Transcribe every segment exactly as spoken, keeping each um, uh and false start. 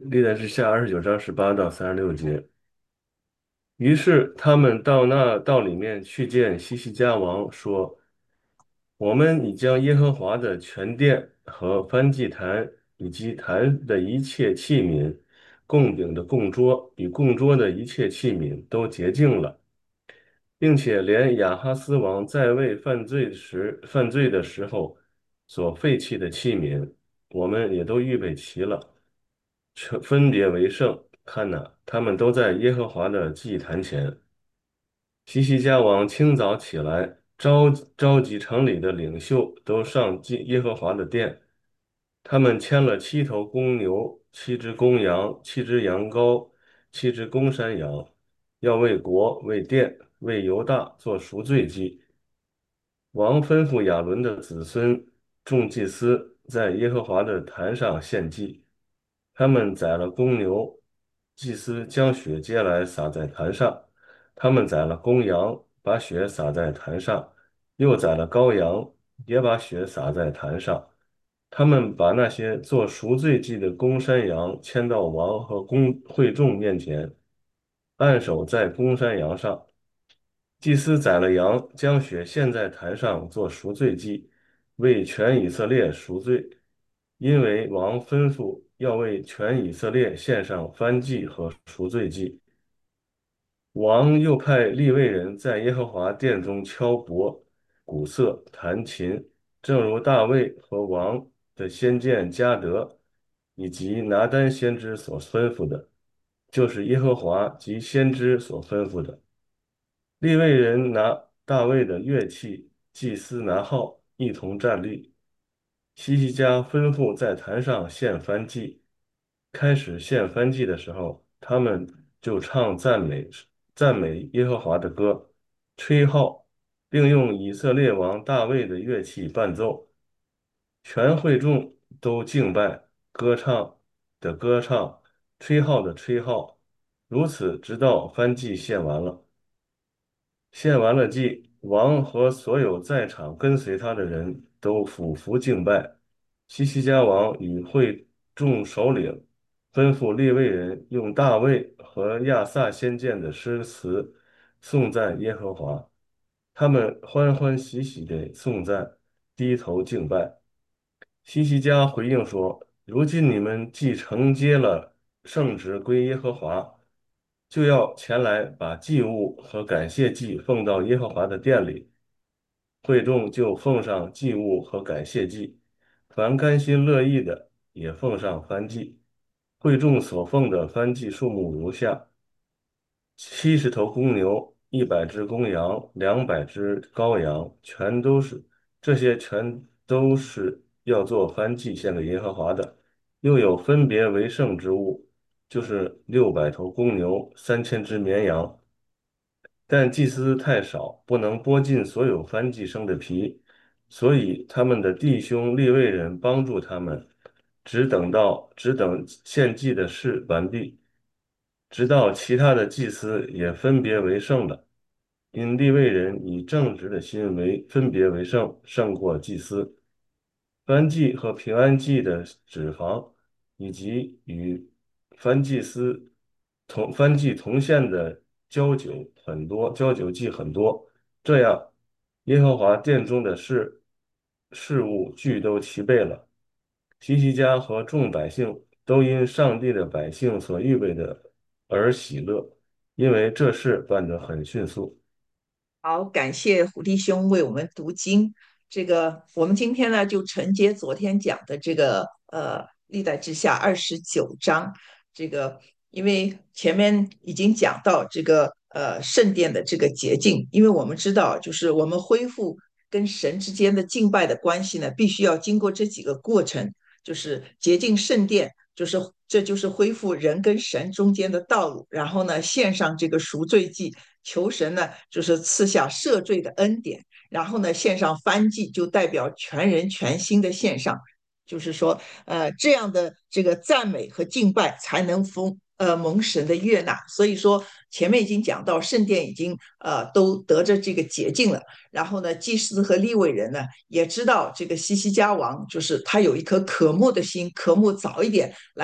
历代志下二十九章十八到三十六节。于是他们到那道里面去见西西家王，说：我们已将耶和华的全殿和燔祭坛以及坛的一切器皿、供饼的供桌与供桌的一切器皿都洁净了，并且连亚哈斯王在位犯罪时犯罪的时候所废弃的器皿，我们也都预备齐了，全分别为圣。看哪，他们都在耶和华的祭坛前。西西家王清早起来，召召集城里的领袖，都上祭耶和华的殿。他们牵了七头公牛、七只公羊、七只羊羔、七只公山羊，要为国、为殿、为犹大做赎罪祭。王吩咐亚伦的子孙众祭司在耶和华的坛上献祭。他们宰了公牛，祭司将血接来洒在坛上；他们宰了公羊，把血洒在坛上；又宰了羔羊，也把血洒在坛上。他们把那些做赎罪祭的公山羊牵到王和公会众面前，按手在公山羊上。祭司宰了羊，将血献在坛上做赎罪祭，为全以色列赎罪。因为王吩咐要为全以色列献上燔祭和赎罪祭。王又派利未人在耶和华殿中敲钹、鼓瑟、弹琴，正如大卫和王的先见加得以及拿单先知所吩咐的，就是耶和华及先知所吩咐的。利未人拿大卫的乐器，祭司拿号，一同站立。希西家吩咐在坛上献燔祭。开始献燔祭的时候，他们就唱赞美赞美耶和华的歌，吹号，并用以色列王大卫的乐器伴奏。全会众都敬拜，歌唱的歌唱，吹号的吹号，如此直到燔祭献完了。献完了祭，王和所有在场跟随他的人都俯伏敬拜。西西家王与会众首领吩咐利未人用大卫和亚萨先见的诗词颂赞耶和华，他们欢欢喜喜地颂赞，低头敬拜。西西家回应说：如今你们既承接了圣职归耶和华，就要前来把祭物和感谢祭奉到耶和华的殿里。会众就奉上祭物和感谢祭，凡甘心乐意的也奉上燔祭。会众所奉的燔祭数目如下：七十头公牛，一百只公羊，两百只羔羊，全都是这些，全都是要做燔祭献给耶和华的。又有分别为圣之物，就是六百头公牛，三千只绵羊。但祭司太少，不能剥尽所有燔祭生的皮，所以他们的弟兄利未人帮助他们，只等到只等献祭的事完毕，直到其他的祭司也分别为圣了。因利未人以正直的心为分别为圣，胜过祭司。燔祭和平安祭的脂肪，以及与燔祭司同燔祭同献的交酒很多，交酒祭很多。这样，耶和华殿中的事事物俱都齐备了。希西家和众百姓都因上帝的百姓所预备的而喜乐，因为这事办得很迅速。 好，感谢胡弟兄为我们读经。这个我们今天呢就承接昨天讲的这个呃历代志下二十九章。这个因为前面已经讲到这个呃圣殿的这个洁净，因为我们知道就是我们恢复跟神之间的敬拜的关系呢，必须要经过这几个过程，就是洁净圣殿。就是这就是恢复人跟神中间的道路，然后呢，献上这个赎罪祭，求神呢就是赐下赦罪的恩典，然后呢献上燔祭，就代表全人全心的献上，就是说，呃，这样的这个赞美和敬拜才能封呃蒙神的悦纳。所以说前面已经讲到圣殿已经呃都得着这个洁净了，然后呢，祭司和利未人呢也知道这个西西家王就是他有一颗渴慕的心，渴慕早一点来。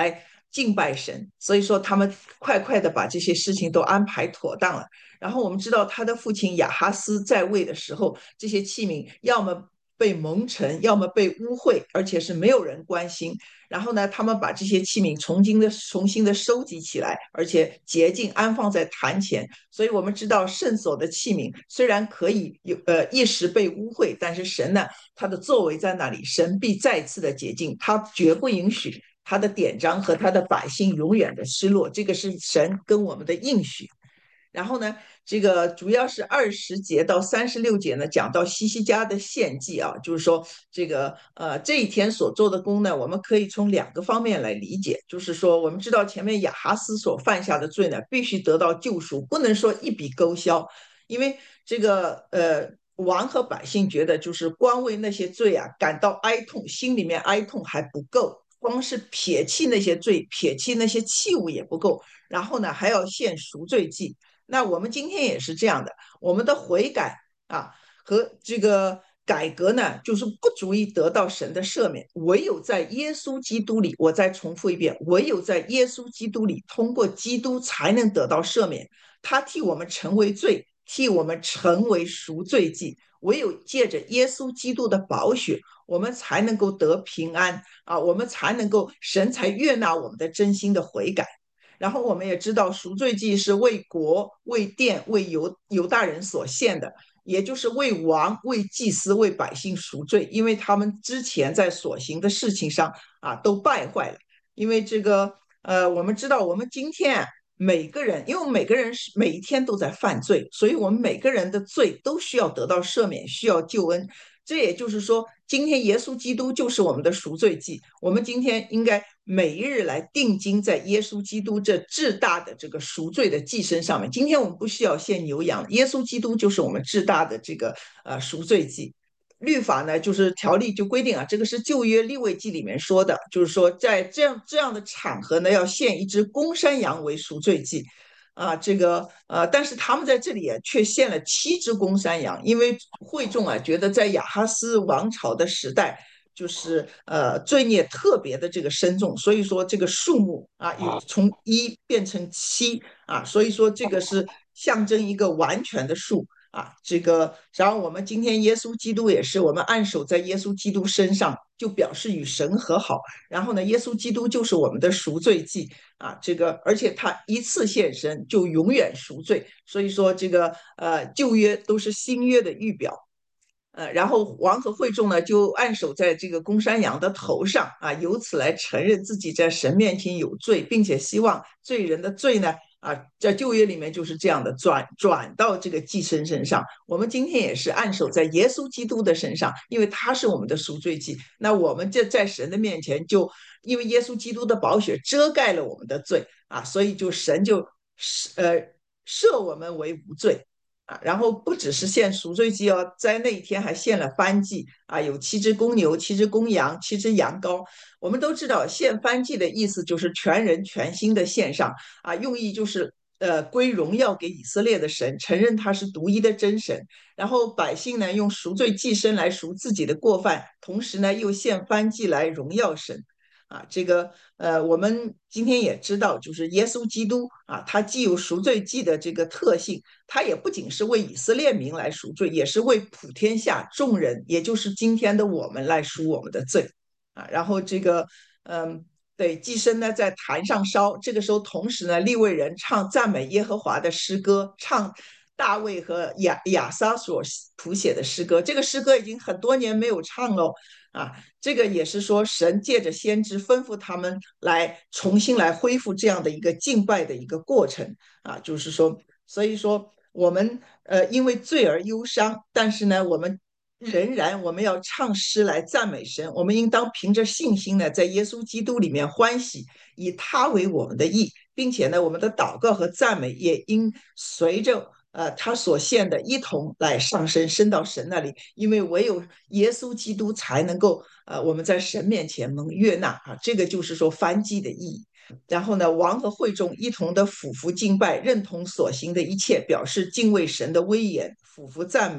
敬拜神，所以说他们快快的把这些事情都安排妥当了。然后我们知道他的父亲亚哈斯在位的时候，这些器皿要么被蒙尘，要么被污秽，而且是没有人关心。然后呢，他们把这些器皿重新的、重新的收集起来，而且洁净安放在坛前。所以我们知道圣所的器皿虽然可以有呃一时被污秽，但是神呢，他的作为在那里，神必再次的洁净，他绝不允许他的典章和他的百姓永远的失落。这个是神跟我们的应许。然后呢，这个主要是二十节到三十六节呢，讲到西西家的献祭啊，就是说这个呃这一天所做的功呢，我们可以从两个方面来理解，就是说我们知道前面亚哈斯所犯下的罪呢，必须得到救赎，不能说一笔勾销，因为这个呃王和百姓觉得就是光为那些罪啊感到哀痛，心里面哀痛还不够。光是撇弃那些罪，撇弃那些器物也不够，然后呢，还要献赎罪祭，那我们今天也是这样的，我们的悔改啊和这个改革呢，就是不足以得到神的赦免，唯有在耶稣基督里，我再重复一遍，唯有在耶稣基督里，通过基督才能得到赦免。他替我们成为罪，替我们成为赎罪祭。唯有借着耶稣基督的宝血，我们才能够得平安啊，我们才能够神才悦纳我们的真心的悔改。然后我们也知道赎罪祭是为国、为殿、为犹犹大人所献的，也就是为王、为祭司、为百姓赎罪，因为他们之前在所行的事情上啊都败坏了。因为这个呃，我们知道我们今天啊每个人，因为每个人是每一天都在犯罪，所以我们每个人的罪都需要得到赦免，需要救恩。这也就是说，今天耶稣基督就是我们的赎罪祭。我们今天应该每一日来定睛在耶稣基督这至大的这个赎罪的祭身上面。今天我们不需要献牛羊，耶稣基督就是我们至大的这个呃赎罪祭。律法呢，就是条例就规定啊，这个是旧约利未记里面说的，就是说在这样这样的场合呢，要献一只公山羊为赎罪祭。啊，这个呃，但是他们在这里啊，却献了七只公山羊，因为会众啊觉得在亚哈斯王朝的时代，就是呃罪孽特别的这个深重，所以说这个数目啊有从一变成七啊，所以说这个是象征一个完全的数啊。这个，然后我们今天耶稣基督也是，我们按手在耶稣基督身上，就表示与神和好。然后呢，耶稣基督就是我们的赎罪祭。啊，这个而且他一次献身就永远赎罪，所以说这个呃旧约都是新约的预表。呃，然后王和会众呢就按手在这个公山羊的头上啊，由此来承认自己在神面前有罪，并且希望罪人的罪呢啊，在旧约里面就是这样的转转到这个祭牲身上。我们今天也是按手在耶稣基督的身上，因为他是我们的赎罪祭。那我们这在神的面前就因为耶稣基督的宝血遮盖了我们的罪啊，所以就神就呃赦我们为无罪。啊，然后不只是献赎罪祭哦，在那一天还献了燔祭啊，有七只公牛、七只公羊、七只羊羔。我们都知道，献燔祭的意思就是全人全心的献上啊，用意就是呃归荣耀给以色列的神，承认他是独一的真神。然后百姓呢用赎罪祭牲来赎自己的过犯，同时呢又献燔祭来荣耀神。啊，这个呃，我们今天也知道，就是耶稣基督啊，他既有赎罪祭的这个特性，他也不仅是为以色列民来赎罪，也是为普天下众人，也就是今天的我们来赎我们的罪啊。然后这个嗯，对，祭牲呢在坛上烧，这个时候同时呢，利未人唱赞美耶和华的诗歌，唱大卫和亚亚撒所谱写的诗歌。这个诗歌已经很多年没有唱了啊。这个也是说，神借着先知吩咐他们来重新来恢复这样的一个敬拜的一个过程啊，就是说，所以说我们呃因为罪而忧伤，但是呢，我们仍然我们要唱诗来赞美神，我们应当凭着信心呢，在耶稣基督里面欢喜，以他为我们的义，并且呢，我们的祷告和赞美也应随着呃他所献的一同来上升，升到神那里，因为唯有耶稣基督才能够呃我们在神面前蒙悦纳啊，这个就是说翻祭的意义。然后呢，王和会众一同的俯伏敬拜，认同所行的一切，表示敬畏神的威严，俯伏赞美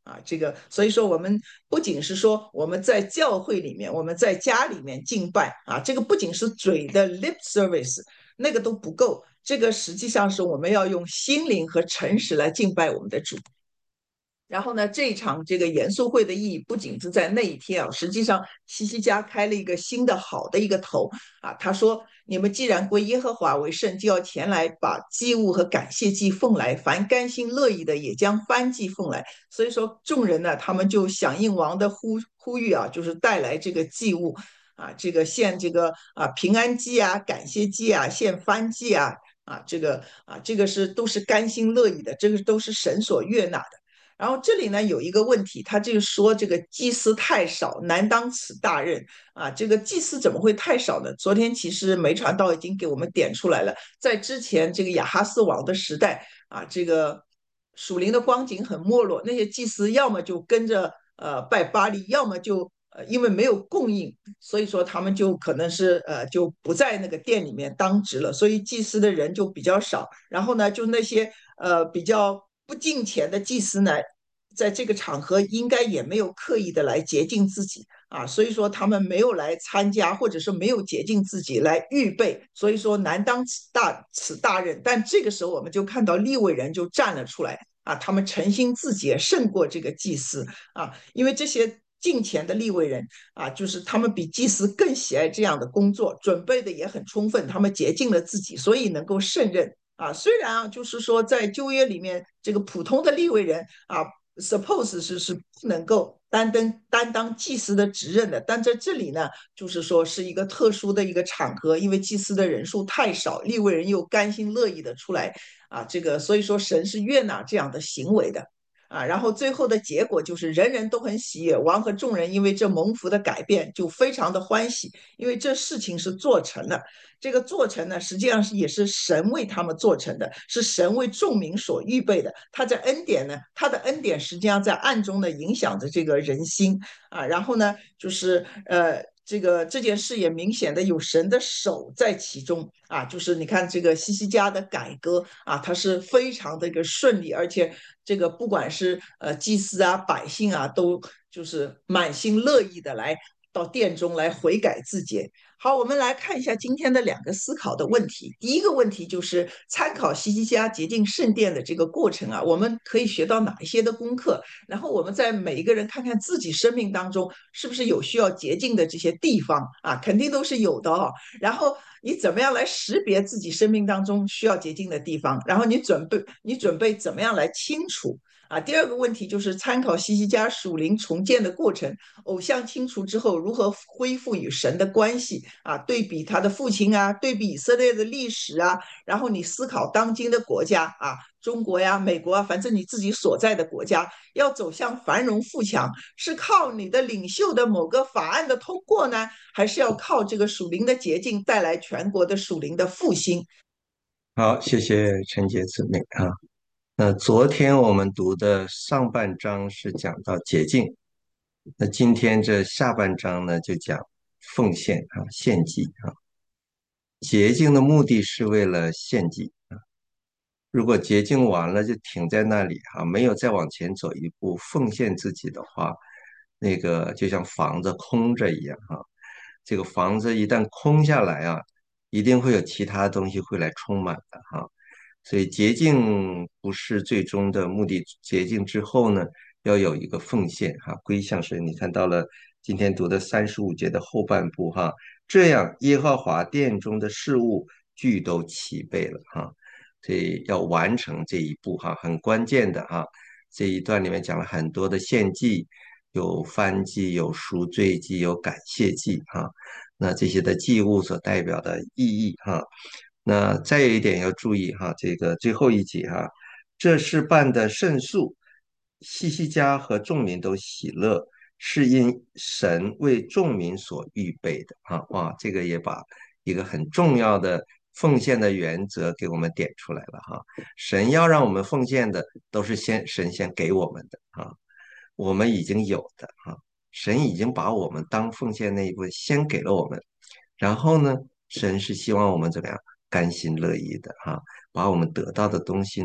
啊，这个，所以说我们不仅是说我们在教会里面，我们在家里面敬拜啊，这个不仅是嘴的 lip service，那个都不够，这个实际上是我们要用心灵和诚实来敬拜我们的主。然后呢，这一场这个严肃会的意义不仅是在那一天啊，实际上西西家开了一个新的好的一个头啊。他说：“你们既然归耶和华为圣，就要前来把祭物和感谢祭奉来，凡甘心乐意的也将燔祭奉来。”所以说，众人呢，他们就响应王的呼呼吁啊，就是带来这个祭物啊，这个献这个啊平安祭啊、感谢祭啊、献燔祭啊啊，这个啊这个是都是甘心乐意的，这个都是神所悦纳的。然后这里呢有一个问题，他就说这个祭司太少，难当此大任啊。这个祭司怎么会太少呢？昨天其实梅传道已经给我们点出来了，在之前这个亚哈斯王的时代啊，这个属灵的光景很没落，那些祭司要么就跟着呃拜巴利，要么就呃因为没有供应，所以说他们就可能是呃就不在那个店里面当值了，所以祭司的人就比较少。然后呢，就那些呃比较不敬虔的祭司呢，在这个场合应该也没有刻意的来洁净自己啊，所以说他们没有来参加，或者说没有洁净自己来预备，所以说难当此大此大任。但这个时候我们就看到利未人就站了出来啊，他们诚心自洁，胜过这个祭司啊，因为这些敬虔的利未人啊，就是他们比祭司更喜爱这样的工作，准备的也很充分，他们洁净了自己，所以能够胜任。啊，虽然啊，就是说在旧约里面，这个普通的利未人啊，suppose 是是不能够担当担当祭司的职任的，但在这里呢，就是说是一个特殊的一个场合，因为祭司的人数太少，利未人又甘心乐意的出来啊，这个所以说神是悦纳这样的行为的。啊，然后最后的结果就是人人都很喜悦，王和众人因为这蒙福的改变就非常的欢喜，因为这事情是做成了。这个做成呢，实际上是也是神为他们做成的，是神为众民所预备的。他在恩典呢，他的恩典实际上在暗中的影响着这个人心啊。然后呢，就是呃。这个这件事也明显的有神的手在其中啊，就是你看这个西西家的改革啊，它是非常的一个顺利，而且这个不管是呃祭司啊、百姓啊，都就是满心乐意的来到殿中来悔改自洁。好，我们来看一下今天的两个思考的问题。第一个问题就是参考西西家洁净圣殿的这个过程啊，我们可以学到哪一些的功课？然后我们在每一个人看看自己生命当中是不是有需要洁净的这些地方啊，肯定都是有的哦。然后你怎么样来识别自己生命当中需要洁净的地方？然后你准备你准备怎么样来清除？啊，第二个问题就是参考西西家属灵重建的过程，偶像清除之后如何恢复与神的关系啊？对比他的父亲啊，对比以色列的历史啊，然后你思考当今的国家啊，中国呀、美国啊，反正你自己所在的国家要走向繁荣富强，是靠你的领袖的某个法案的通过呢，还是要靠这个属灵的捷径带来全国的属灵的复兴？ 好，谢谢陈杰姊妹啊。那昨天我们读的上半章是讲到洁净，那今天这下半章呢就讲奉献啊，献祭啊。洁净的目的是为了献祭啊，如果洁净完了就停在那里哈，没有再往前走一步，奉献自己的话，那个就像房子空着一样哈。这个房子一旦空下来啊，一定会有其他东西会来充满的哈。所以洁净不是最终的目的，洁净之后呢，要有一个奉献哈，归向神。你看到了今天读的三十五节的后半部哈，这样耶和华殿中的事物俱都齐备了哈。所以要完成这一步哈，很关键的哈。这一段里面讲了很多的献祭，有燔祭，有赎罪祭，有感谢祭哈。那这些的祭物所代表的意义哈。那再有一点要注意哈，这个最后一节哈，这事办的甚速，西西家和众民都喜乐，是因神为众民所预备的啊。哇，这个也把一个很重要的奉献的原则给我们点出来了哈。神要让我们奉献的，都是先神先给我们的啊，我们已经有的啊，神已经把我们当奉献那一部分先给了我们，然后呢，神是希望我们怎么样甘心乐意的哈，把我们得到的东西呢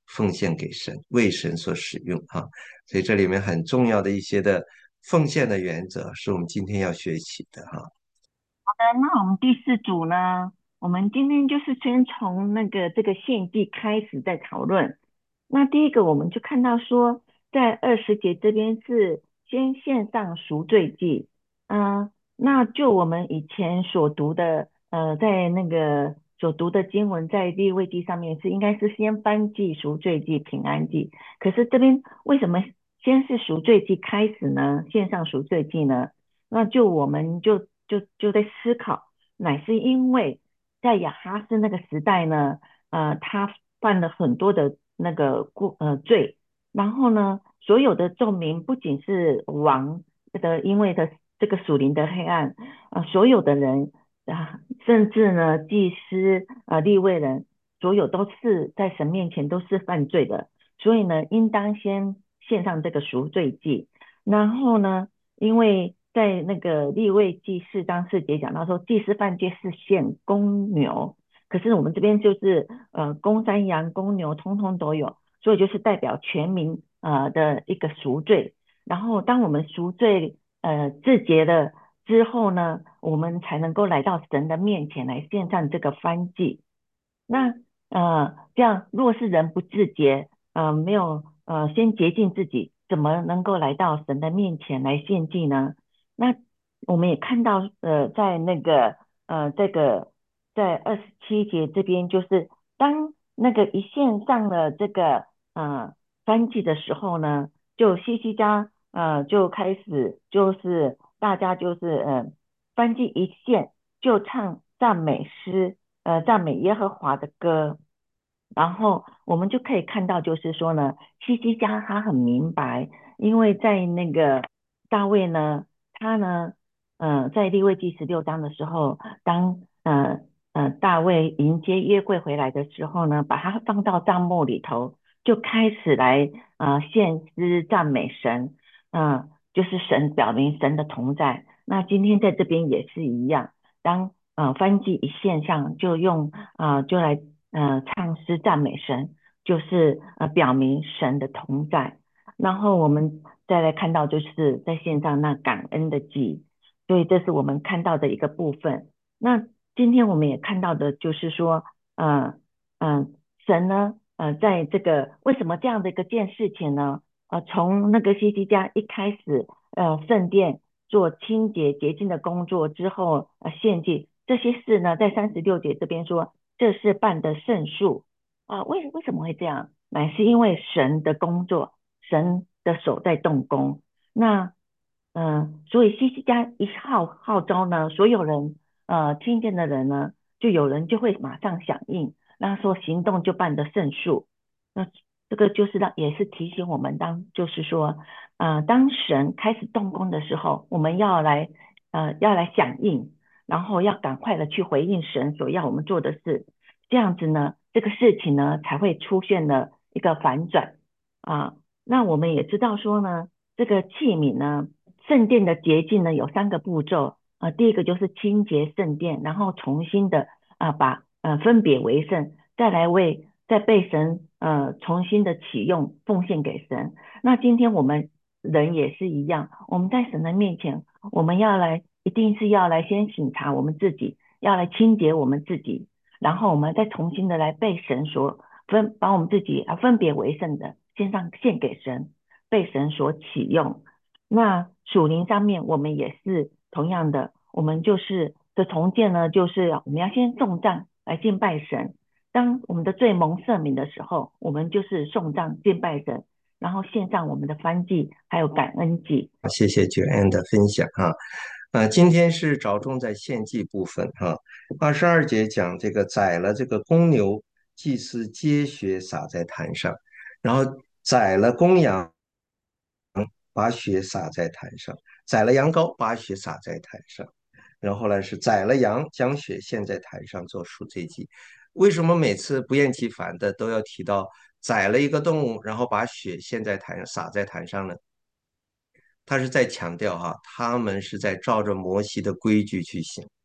奉献给神，为神所使用哈。所以这里面很重要的一些的奉献的原则，是我们今天要学习的哈。 那我们第四组呢，我们今天就是先从那个这个献祭开始在讨论。那第一个我们就看到说，在二十节这边是先献上赎罪祭，嗯、那就我们以前所读的，呃，在那个所读的经文，在利未记上面是应该是先翻祭、赎罪祭、平安祭，可是这边为什么先是赎罪祭开始呢？献上赎罪祭呢？那就我们就就就在思考，乃是因为在亚哈斯那个时代呢，呃，他犯了很多的那个过呃罪，然后呢，所有的众民不仅是王的，因为的这个属灵的黑暗，呃，所有的人啊，甚至呢，祭司啊、利未人，所有都是在神面前都是犯罪的，所以呢，应当先献上这个赎罪祭，然后呢。因为在那个立位记四章四节讲到说，祭司犯戒是献公牛，可是我们这边就是呃公山羊、公牛通通都有，所以就是代表全民呃的一个赎罪。然后当我们赎罪呃自洁了之后呢，我们才能够来到神的面前来献上这个燔祭。那呃，这样若是人不自洁，呃，没有呃先洁净自己，怎么能够来到神的面前来献祭呢？那我们也看到，呃，在那个呃这个在二十七节这边，就是当那个一献上了这个呃燔祭的时候呢，就西西家呃就开始就是大家就是呃燔祭一献就唱赞美诗。呃赞美耶和华的歌，然后我们就可以看到，就是说呢，西西家他很明白，因为在那个大卫呢，他呢，呃，在利未记十六章的时候，当呃呃大卫迎接约柜回来的时候呢，把他放到帐幕里头，就开始来呃献诗赞美神，嗯、呃，就是神表明神的同在。那今天在这边也是一样。当呃翻祭一现象，就用呃就来呃唱诗赞美神，就是呃表明神的同在。然后我们再来看到就是在线上那感恩的祭，所以这是我们看到的一个部分。那今天我们也看到的就是说，呃嗯、呃神呢呃在这个为什么这样的一个件事情呢？呃从那个西西家一开始呃圣殿。做清洁洁净的工作之后，呃，献祭这些事呢，在三十六节这边说，这是办的圣术啊、为为什么会这样？乃是因为神的工作，神的手在动工。那嗯、呃所以西西家一号号召呢，所有人呃听见的人呢，就有人就会马上响应，那说行动就办得圣术。那这个就是让也是提醒我们当就是说，呃，当神开始动工的时候，我们要来呃要来响应，然后要赶快的去回应神所要我们做的事，这样子呢，这个事情呢才会出现了一个反转啊。那我们也知道说呢，这个器皿呢，圣殿的洁净呢有三个步骤啊，第一个就是清洁圣殿，然后重新的啊把呃分别为圣，再来为再被神呃重新的启用奉献给神。那今天我们人也是一样，我们在神的面前，我们要来一定是要来先省察我们自己，要来清洁我们自己，然后我们再重新的来被神所分，把我们自己啊分别为圣的献上献给神，被神所启用。那属灵上面我们也是同样的，我们就是的重建呢，就是我们要先送葬来敬拜神。当我们的罪蒙赦免的时候，我们就是送葬敬拜神，然后献上我们的燔祭，还有感恩祭。 谢谢九安的分享哈。呃，今天是着重在献祭部分哈。二十二节讲这个宰了这个公牛，祭司接血洒在坛上，然后宰了公羊，把血洒在坛上；宰了羊羔，把血洒在坛上。然后呢是宰了羊，将血献在坛上做赎罪祭。为什么每次不厌其烦的都要提到宰了一个动物，然后把血献在坛上，洒在坛上呢？他是在强调哈，他们是在照着摩西的规矩去行。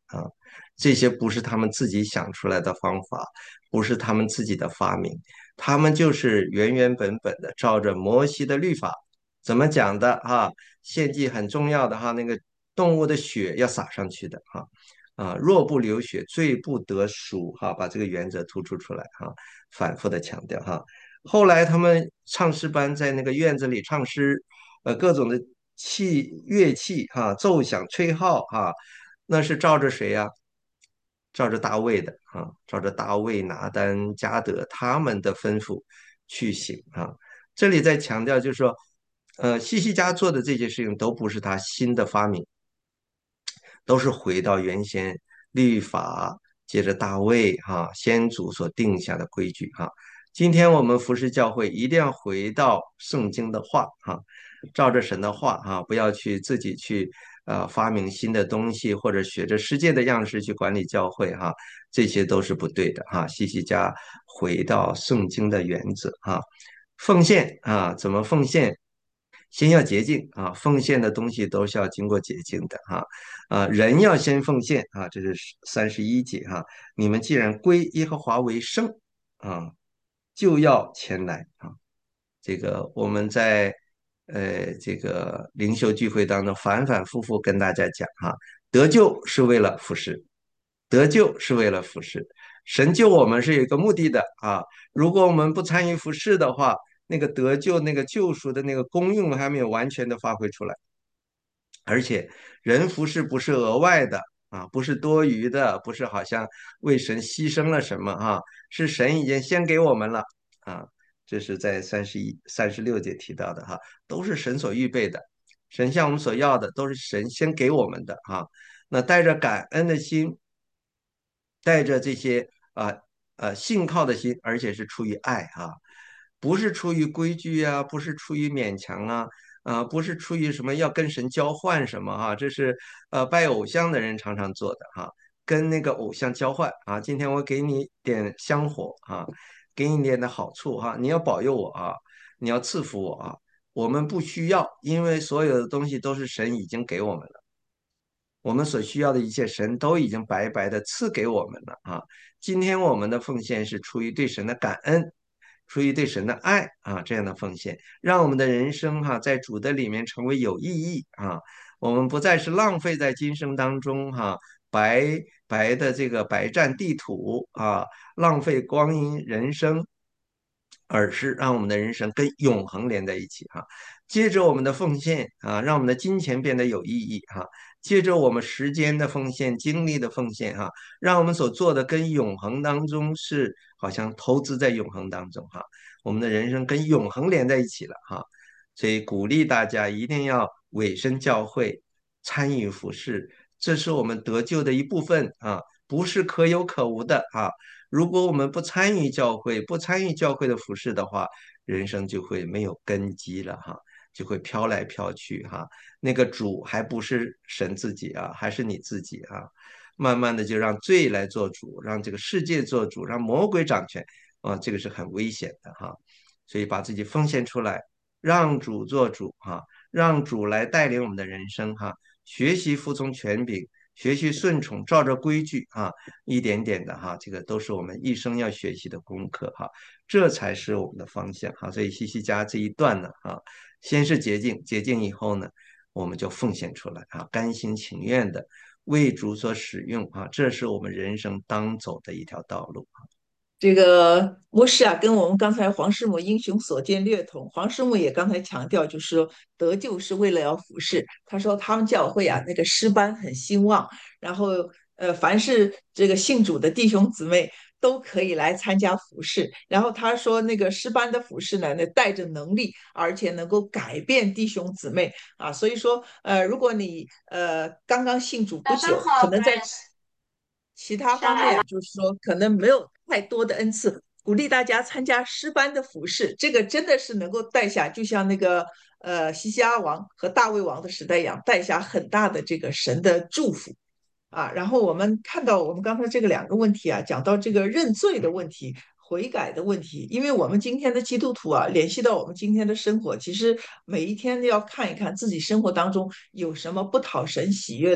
啊，这些不是他们自己想出来的方法，不是他们自己的发明，他们就是原原本本的照着摩西的律法怎么讲的哈，献祭很重要的哈，那个动物的血要洒上去的哈。啊，若不流血，罪不得赎哈，把这个原则突出出来哈，反复的强调哈。后来他们唱诗班在那个院子里唱诗，呃，各种的器乐器哈，奏响吹号哈，那是照着谁呀？照着大卫的啊，照着大卫、拿单、加德他们的吩咐去行啊。这里在强调就是说，呃，西西家做的这些事情都不是他新的发明，都是回到原先律法，接着大卫哈、先祖所定下的规矩哈、今天我们服侍教会一定要回到圣经的话哈、照着神的话哈、不要去自己去呃发明新的东西，或者学着世界的样式去管理教会哈、这些都是不对的哈、西西家回到圣经的原则哈、奉献啊，怎么奉献？先要洁净啊，奉献的东西都是要经过洁净的哈。啊，人要先奉献啊，这是三十一节哈。你们既然归耶和华为圣啊，就要前来啊。这个我们在呃这个灵修聚会当中反反复复跟大家讲哈，得救是为了服侍，得救是为了服侍，神救我们是有一个目的的啊。如果我们不参与服侍的话，那个得救、那个救赎的那个功用还没有完全的发挥出来。而且人服侍不是额外的啊，不是多余的，不是好像为神牺牲了什么啊，是神已经先给我们了啊。这是在三十一、三十六节提到的哈，都是神所预备的，神向我们所要的都是神先给我们的哈。那带着感恩的心，带着这些啊呃信靠的心，而且是出于爱啊，不是出于规矩啊，不是出于勉强啊，啊，不是出于什么要跟神交换什么哈、这是呃拜偶像的人常常做的哈、跟那个偶像交换啊，今天我给你点香火啊，给你点的好处哈、你要保佑我啊，你要赐福我啊，我们不需要，因为所有的东西都是神已经给我们了。我们所需要的一切，神都已经白白的赐给我们了啊！今天我们的奉献是出于对神的感恩，出于对神的爱啊，这样的奉献，让我们的人生哈、在主的里面成为有意义啊！我们不再是浪费在今生当中哈、白白的这个白占地土啊，浪费光阴人生，而是让我们的人生跟永恒连在一起哈。接着我们的奉献啊，让我们的金钱变得有意义哈。借着我们时间的奉献、精力的奉献哈，让我们所做的跟永恒当中是好像投资在永恒当中哈，我们的人生跟永恒连在一起了哈。所以鼓励大家一定要委身教会，参与服侍，这是我们得救的一部分啊，不是可有可无的啊。如果我们不参与教会，不参与教会的服饰的话，人生就会没有根基了哈，就会飘来飘去哈。那个主还不是神自己啊，还是你自己啊。慢慢的就让罪来做主，让这个世界做主，让魔鬼掌权啊，这个是很危险的哈。所以把自己奉献出来，让主做主哈，让主来带领我们的人生哈。学习服从权柄，学习顺从，照着规矩啊，一点点的哈，这个都是我们一生要学习的功课哈，这才是我们的方向哈。所以西西家这一段呢啊，先是洁净，洁净以后呢，我们就奉献出来啊，甘心情愿的为主所使用啊，这是我们人生当走的一条道路。 这个牧师啊，跟我们刚才黄师母英雄所见略同。黄师母也刚才强调，就是说得救是为了要服侍。他说他们教会啊，那个诗班很兴旺，然后呃，凡是这个信主的弟兄姊妹都可以来参加服侍。然后他说那个诗班的服侍呢，那带着能力，而且能够改变弟兄姊妹啊。所以说呃，如果你呃刚刚信主不久，可能在其他方面，就是说可能没有太多的恩赐，鼓励大家参加诗班的服饰，这个真的是能够带下，就像那个呃西西阿王和大卫王的时代一样，带下很大的这个神的祝福啊。然后我们看到我们刚才这个两个问题啊，讲到这个认罪的问题。悔改的问题，因为我们今天的基督徒啊，联系到我们今天的生活，其实每一天都要看一看自己生活当中有什么不讨神喜悦的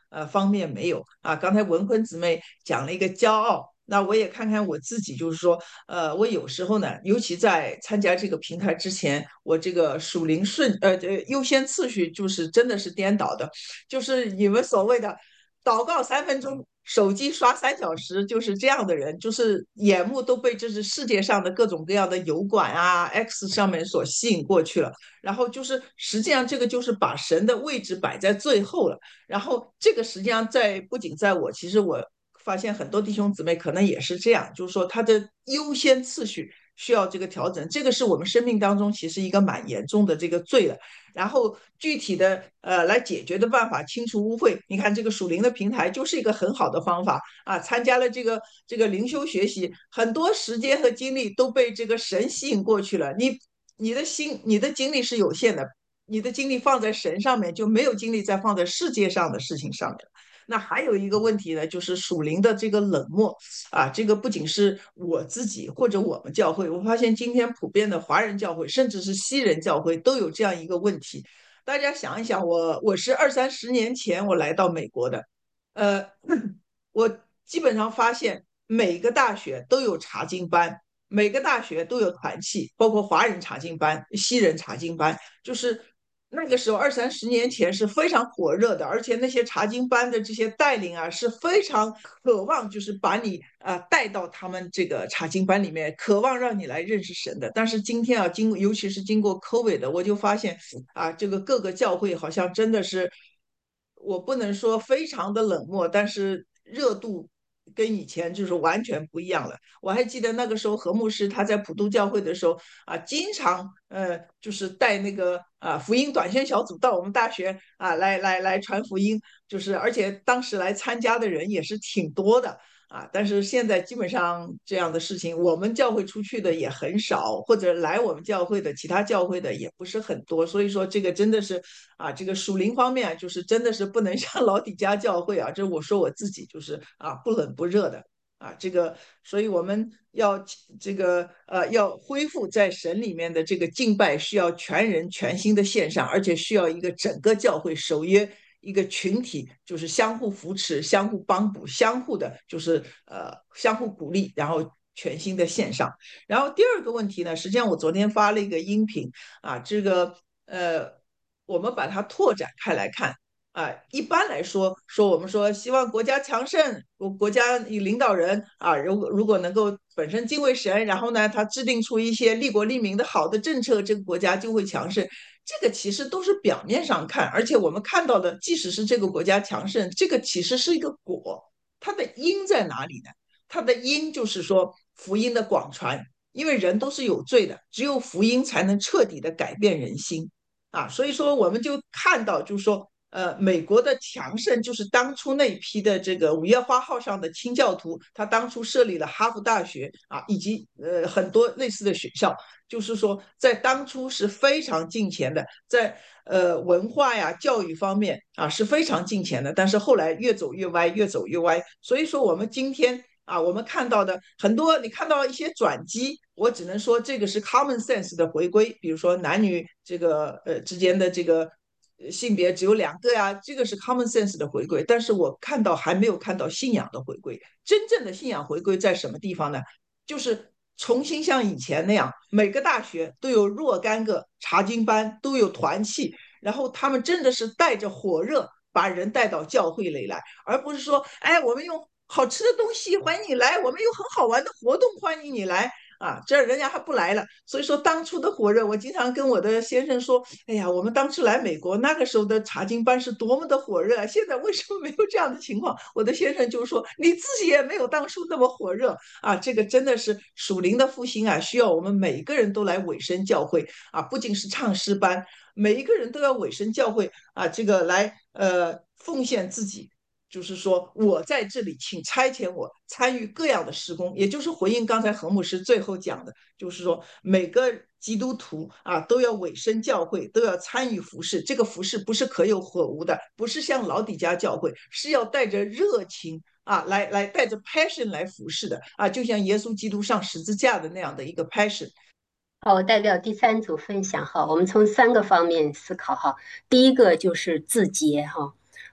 呃方面没有啊。刚才文坤姊妹讲了一个骄傲。那我也看看我自己，就是说，呃，我有时候呢，尤其在参加这个平台之前，我这个属灵顺，呃，呃，优先次序就是真的是颠倒的，就是你们所谓的祷告三分钟，手机刷三小时，就是这样的人，就是眼目都被这是世界上的各种各样的油管啊、X 上面所吸引过去了。然后就是实际上这个就是把神的位置摆在最后了。然后这个实际上在不仅在我，其实我发现很多弟兄姊妹可能也是这样，就是说他的优先次序需要这个调整，这个是我们生命当中其实一个蛮严重的这个罪了。然后具体的呃来解决的办法，清除污秽，你看这个属灵的平台就是一个很好的方法啊。参加了这个这个灵修学习，很多时间和精力都被这个神吸引过去了。你你的心你的精力是有限的，你的精力放在神上面，就没有精力再放在世界上的事情上面了。那还有一个问题呢，就是属灵的这个冷漠啊，这个不仅是我自己或者我们教会，我发现今天普遍的华人教会，甚至是西人教会都有这样一个问题。大家想一想，我我是二三十年前我来到美国的，呃，我基本上发现每个大学都有查经班，每个大学都有团契，包括华人查经班、西人查经班，就是那个时候二三十年前是非常火热的，而且那些查经班的这些带领啊是非常渴望，就是把你啊、呃、带到他们这个查经班里面，渴望让你来认识神的。但是今天啊，经尤其是经过 COVID 的，我就发现啊，这个各个教会好像真的是，我不能说非常的冷漠，但是热度跟以前就是完全不一样了。我还记得那个时候何牧师他在普渡教会的时候啊，经常呃就是带那个啊福音短宣小组到我们大学啊来来来传福音，就是而且当时来参加的人也是挺多的。啊，但是现在基本上这样的事情，我们教会出去的也很少，或者来我们教会的其他教会的也不是很多，所以说这个真的是啊，这个属灵方面就是真的是不能像老底家教会啊，这我说我自己就是啊不冷不热的。啊，这个，所以我们要这个呃，要恢复在神里面的这个敬拜，需要全人全心的献上，而且需要一个整个教会守约一个群体，就是相互扶持、相互帮补、相互的，就是呃相互鼓励，然后全新的献上。然后第二个问题呢，实际上我昨天发了一个音频啊，这个呃，我们把它拓展开来看。啊，一般来说，说我们说希望国家强盛，国国家领导人啊，如果如果能够本身敬畏神，然后呢，他制定出一些利国利民的好的政策，这个国家就会强盛。这个其实都是表面上看，而且我们看到的，即使是这个国家强盛，这个其实是一个果，它的因在哪里呢？它的因就是说福音的广传，因为人都是有罪的，只有福音才能彻底的改变人心啊。所以说，我们就看到，就是说。呃，美国的强盛就是当初那批的这个五月花号上的清教徒，他当初设立了哈佛大学啊，以及呃很多类似的学校，就是说在当初是非常近前的，在呃文化呀教育方面啊是非常近前的，但是后来越走越歪，越走越歪。所以说我们今天啊，我们看到的很多，你看到一些转机，我只能说这个是 common sense 的回归，比如说男女这个呃之间的这个。性别只有两个呀，这个是 common sense 的回归，但是我看到还没有看到信仰的回归。真正的信仰回归在什么地方呢？就是重新像以前那样，每个大学都有若干个查经班，都有团契，然后他们真的是带着火热把人带到教会里来，而不是说，哎，我们用好吃的东西欢迎你来，我们有很好玩的活动欢迎你来。啊，这人家还不来了，所以说当初的火热，我经常跟我的先生说，哎呀，我们当初来美国那个时候的查经班是多么的火热啊，现在为什么没有这样的情况？我的先生就说，你自己也没有当初那么火热啊，这个真的是属灵的复兴啊，需要我们每一个人都来委身教会啊，不仅是唱诗班，每一个人都要委身教会啊，这个来呃奉献自己。就是说我在这里，请差遣我参与各样的施工，也就是回应刚才何牧师最后讲的，就是说每个基督徒啊都要委身教会，都要参与服侍。这个服侍不是可有可无的，不是像老底家教会，是要带着热情啊来来带着 passion 来服侍的啊，就像耶稣基督上十字架的那样的一个 passion。 好，我代表第三组分享哈，我们从三个方面思考哈。第一个就是自洁哈，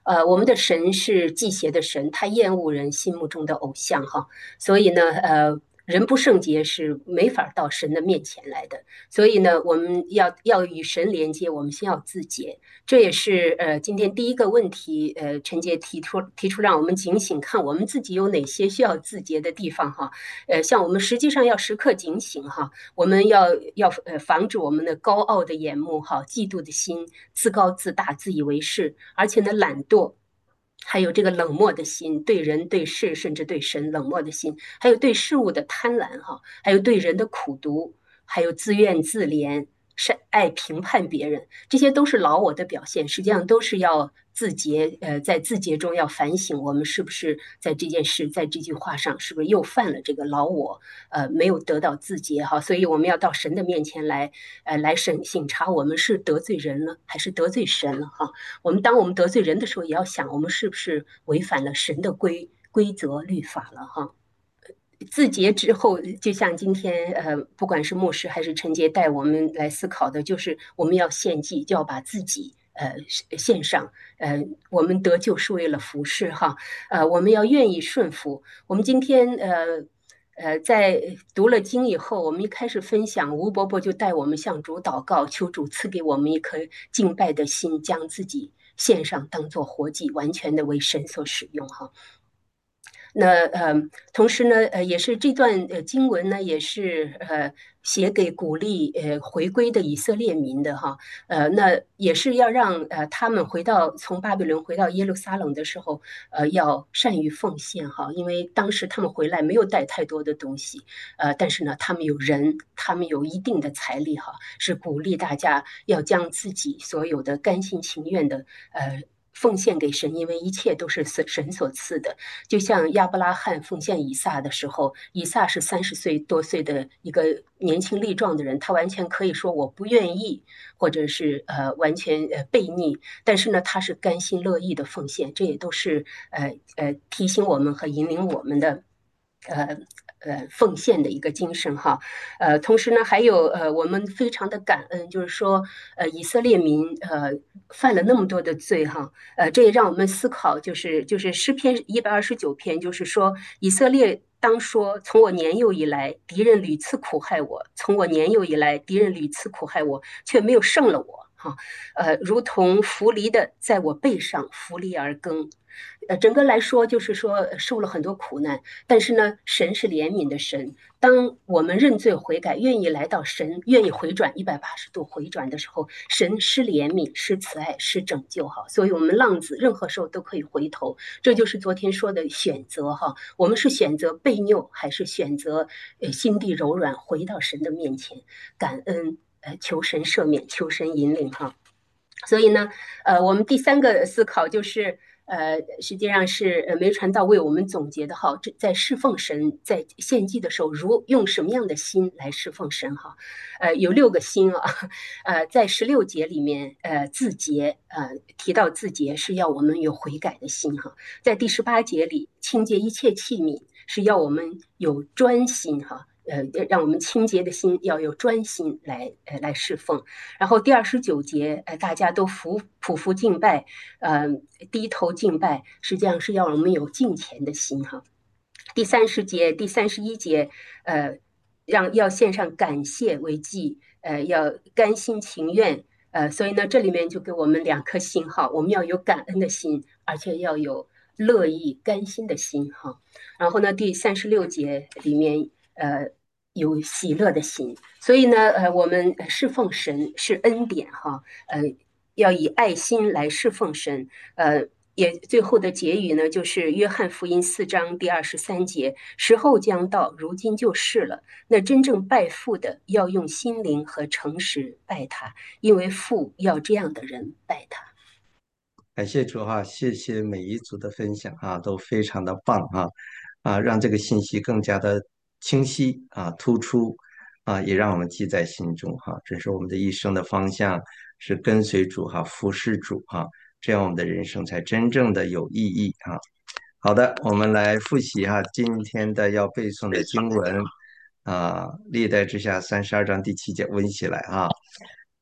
呃，我们的神是祭邪的神，他厌恶人心目中的偶像哈，所以呢，呃，人不圣洁是没法到神的面前来的。所以呢，我们要要与神连接，我们先要自洁。这也是呃今天第一个问题，呃，陈杰提出提出让我们警醒，看我们自己有哪些需要自洁的地方哈。呃，像我们实际上要时刻警醒哈，我们要要呃防止我们的高傲的眼目哈、嫉妒的心、自高自大、自以为是，而且呢懒惰。还有这个冷漠的心，对人对事，甚至对神冷漠的心，还有对事物的贪婪哈，还有对人的苦毒，还有自怨自怜，是爱评判别人，这些都是老我的表现，实际上都是要自洁，呃，在自洁中要反省，我们是不是在这件事，在这句话上，是不是又犯了这个老我，呃，没有得到自洁哈，所以我们要到神的面前来，呃，来审审查我们是得罪人了，还是得罪神了哈。我们当我们得罪人的时候，也要想我们是不是违反了神的规规则律法了哈。自洁之后，就像今天呃，不管是牧师还是陈杰带我们来思考的，就是我们要献祭，就要把自己呃献上。呃，我们得救是为了服侍哈，呃，我们要愿意顺服。我们今天呃。呃，在读了经以后，我们一开始分享，吴伯伯就带我们向主祷告，求主赐给我们一颗敬拜的心，将自己献上，当做活祭，完全的为神所使用哈。那呃，同时呢，呃，也是这段呃经文呢，也是呃写给鼓励呃回归的以色列民的哈，呃，那也是要让呃他们回到从巴比伦回到耶路撒冷的时候，呃，要善于奉献哈，因为当时他们回来没有带太多的东西，呃，但是呢，他们有人，他们有一定的财力哈，是鼓励大家要将自己所有的甘心情愿的呃。奉献给神，因为一切都是神所赐的。就像亚伯拉罕奉献以撒的时候，以撒是三十岁多岁的一个年轻力壮的人，他完全可以说我不愿意，或者是呃完全呃悖逆，但是呢，他是甘心乐意的奉献，这也都是呃呃提醒我们和引领我们的。呃呃，奉献的一个精神哈，呃，同时呢，还有呃，我们非常的感恩，就是说，呃，以色列民呃犯了那么多的罪哈，呃，这也让我们思考，就是就是诗篇一百二十九篇，就是说以色列当说，从我年幼以来，敌人屡次苦害我；从我年幼以来，敌人屡次苦害我，却没有胜了我。哈，呃，如同扶犁的在我背上扶犁而耕，呃，整个来说就是说受了很多苦难，但是呢，神是怜悯的神。当我们认罪悔改，愿意来到神，愿意回转一百八十度回转的时候，神施怜悯、施慈爱、施拯救哈。所以，我们浪子任何时候都可以回头，这就是昨天说的选择哈。我们是选择被拗，还是选择呃心地柔软，回到神的面前，感恩呃求神赦免，求神引领哈。所以呢，呃，我们第三个思考就是，呃，实际上是呃梅传道为我们总结的哈，这在侍奉神，在献祭的时候，如用什么样的心来侍奉神哈？呃，有六个心啊，呃，在十六节里面，呃，自洁，呃，提到自洁是要我们有悔改的心哈，在第十八节里，清洁一切器皿是要我们有专心哈。呃，让我们清洁的心要有专心来呃来侍奉，然后第二十九节，呃，大家都服匍匐敬拜，呃，低头敬拜，实际上是要我们有敬虔的心哈。第三十节、第三十一节，呃，让要献上感谢为祭，呃，要甘心情愿，呃，所以呢，这里面就给我们两颗心哈，我们要有感恩的心，而且要有乐意甘心的心哈。然后呢，第三十六节里面，呃。有喜乐的心，所以呢，呃，我们侍奉神是恩典哈，呃，要以爱心来侍奉神，呃，也最后的结语呢，就是约翰福音四章第二十三节，时候将到，如今就是了。那真正拜父的，要用心灵和诚实拜他，因为父要这样的人拜他。 感谢主哈，谢谢每一组的分享啊，都非常的棒哈，啊，让这个信息更加的清晰啊、突出啊，也让我们记在心中哈。这是我们的一生的方向，是跟随主哈，服侍主哈，这样我们的人生才真正的有意义啊。好的，我们来复习哈今天的要背诵的经文啊，历代志下三十二章第七节，温起来啊。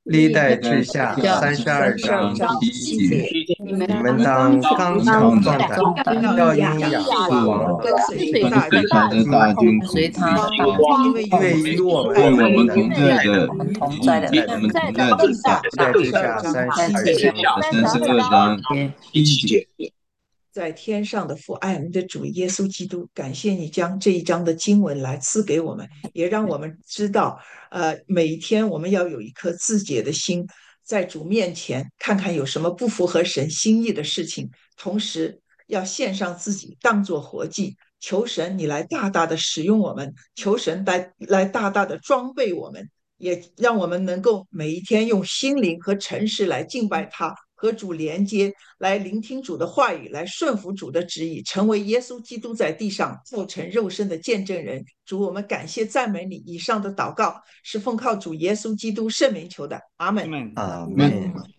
历代志下三十二三十二章章第七一节， 节， 你们你们当当刚刚强强壮壮胆， 胆， 要要因雅因雅各各王跟随跟大军随他的大军恐随他惧， 大军， 因为因为与我们同与在的我们同在的与我们同同在在的的更大。 更大。 历代志三十二下三章十二在志下章三十二章第一节。 在天上的父，爱我们的主耶稣基督，感谢你将这一章的经文来赐给我们，也让我们知道，呃，每一天我们要有一颗自洁的心，在主面前看看有什么不符合神心意的事情，同时要献上自己当作活祭，求神你来大大的使用我们，求神来来大大的装备我们，也让我们能够每一天用心灵和诚实来敬拜他，和主连接，来聆听主的话语，来顺服主的旨意，成为耶稣基督在地上造成肉身的见证人。主，我们感谢赞美你。以上的祷告是奉靠主耶稣基督圣名求的，阿门。 阿们门。